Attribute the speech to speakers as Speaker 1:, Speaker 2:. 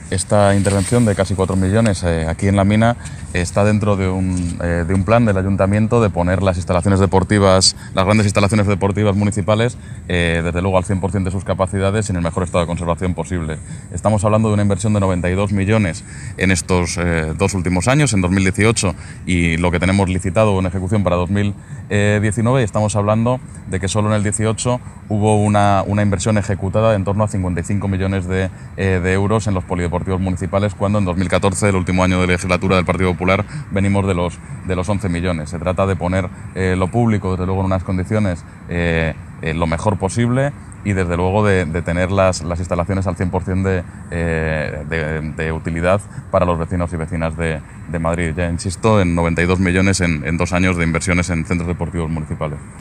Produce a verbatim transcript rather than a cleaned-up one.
Speaker 1: Esta intervención de casi cuatro millones eh, aquí en la mina está dentro de un, eh, de un plan del Ayuntamiento de poner las instalaciones deportivas, las grandes instalaciones deportivas municipales, eh, desde luego al cien por ciento de sus capacidades en el mejor estado de conservación posible. Estamos hablando de una inversión de noventa y dos millones en estos eh, dos últimos años, en dos mil dieciocho, y lo que tenemos licitado en ejecución para dos mil diecinueve, y estamos hablando de que solo en el dieciocho hubo una, una inversión ejecutada de en torno a cincuenta y cinco millones de, eh, de euros en los polideportivos municipales, cuando en dos mil catorce, el último año de legislatura del Partido Popular, venimos de los, de los once millones. Se trata de poner eh, lo público, desde luego, en unas condiciones eh, eh, lo mejor posible, y desde luego de, de tener las, las instalaciones al cien por ciento de, eh, de, de utilidad para los vecinos y vecinas de, de Madrid. Ya insisto, en noventa y dos millones en, en dos años de inversiones en centros deportivos municipales.